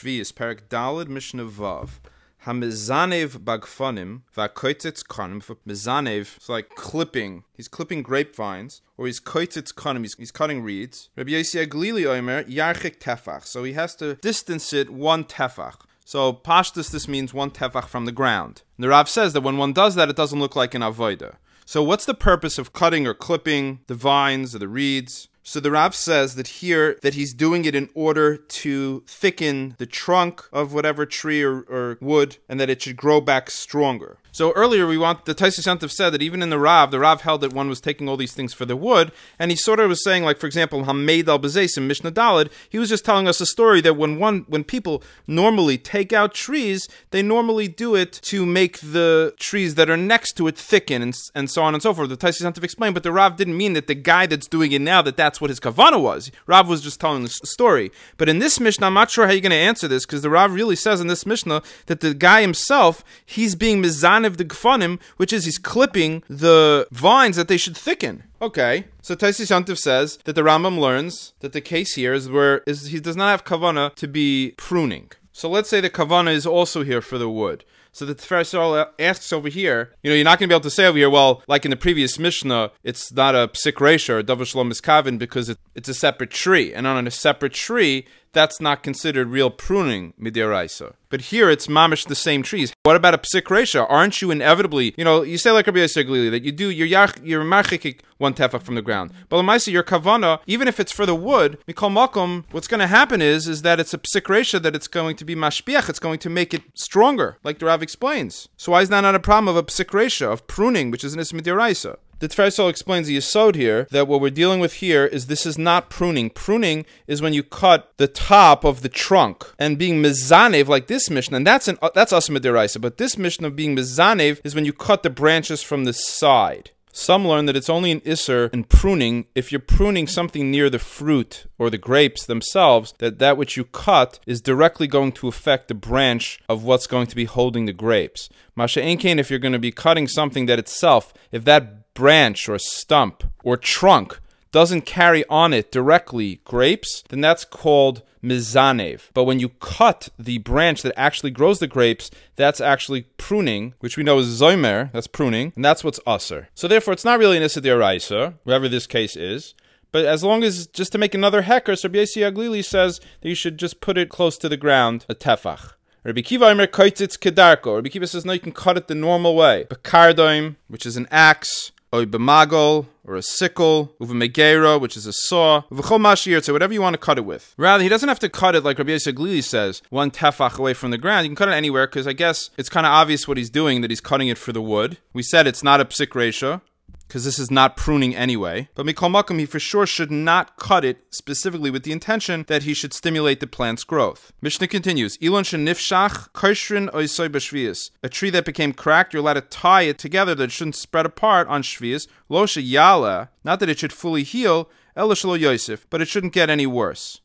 Shvius, Perek Daled, Mishnah Vav. Hamizanev bagfanim va'koitzitz kanim. Mizanev, it's like clipping. He's clipping grapevines, or he's koitzitz kanim. He's cutting reeds. Rabbi Yossi Aglili omer yarchik tefach. So he has to distance it 1 tefach. So pashtus, this means 1 tefach from the ground. And the Rav says that when one does that, it doesn't look like an avodah. So what's the purpose of cutting or clipping the vines or the reeds? So the Rav says that here, that he's doing it in order to thicken the trunk of whatever tree or wood, and that it should grow back stronger. So earlier the Tosfos Yontif said that even in the Rav held that one was taking all these things for the wood, and he sort of was saying, like, for example, Hameid al Bezeis in Mishnah Daled, he was just telling us a story that when people normally take out trees, they normally do it to make the trees that are next to it thicken, and so on and so forth. The Tosfos Yontif explained, but the Rav didn't mean that the guy that's doing it now, that's what his kavanah was. Rav was just telling the story. But in this Mishnah, I'm not sure how you're going to answer this, because the Rav really says in this Mishnah that the guy himself, he's being mizanev the gfanim, which is he's clipping the vines that they should thicken. Okay, so Tosfos Yontif says that the Rambam learns that the case here is he does not have kavanah to be pruning. So let's say the kavanah is also here for the wood. So the Tiferes Yisrael asks over here, you're not going to be able to say over here, well, like in the previous Mishnah, it's not a psik reisha or davar shalom miskavin because it's a separate tree. And on a separate tree, that's not considered real pruning midiraisa. But here it's mamish the same trees. What about a psik reisha? Aren't you inevitably, you say like Rabbi Yossi Aglili, that you're marchik 1 tefach from the ground. But l'maisa, your kavana, even if it's for the wood, mikol makom, what's going to happen is that it's a psik reisha, that it's going to be mashpiach, it's going to make it stronger, like the Rav explains. So why is that not a problem of a psik reisha, of pruning, which is an ism midiraisa? The Tiferes Yisrael explains the yesod here, that what we're dealing with here is this is not pruning. Pruning is when you cut the top of the trunk, and being mizanev, like this Mishnah, and that's asma deraisa, but this Mishnah of being mizanev is when you cut the branches from the side. Some learn that it's only an isser in pruning if you're pruning something near the fruit or the grapes themselves, that which you cut is directly going to affect the branch of what's going to be holding the grapes. Masha Einkein, if you're going to be cutting something that itself, if that branch or stump or trunk doesn't carry on it directly grapes, then that's called mizanev. But when you cut the branch that actually grows the grapes, that's actually pruning, which we know is zomer, that's pruning, and that's what's aser. So therefore, it's not really an issa d'oraisa, whatever this case is. But as long as, just to make another heker, so Rabbi Yossi Aglili says that you should just put it close to the ground, a tefach. Rabbi Kiva Omer koitzitz kedarko. Rabbi Kiva says, no, you can cut it the normal way. Bekardoim, which is an axe, or b'magol, or a sickle, uv'megera, which is a saw, uv'chol mashir, so whatever you want to cut it with. Rather, he doesn't have to cut it like Rabbi Yossi Aglili says, 1 tefach away from the ground. You can cut it anywhere, because I guess it's kind of obvious what he's doing, that he's cutting it for the wood. We said it's not a psik reisha, because this is not pruning anyway. But mikol makom, he for sure should not cut it specifically with the intention that he should stimulate the plant's growth. Mishnah continues, Ilon shenifshach koshrin oisoi b'shvius. A tree that became cracked, you're allowed to tie it together that it shouldn't spread apart on shvius. Lo sheyala, not that it should fully heal, ela shelo yosef, but it shouldn't get any worse.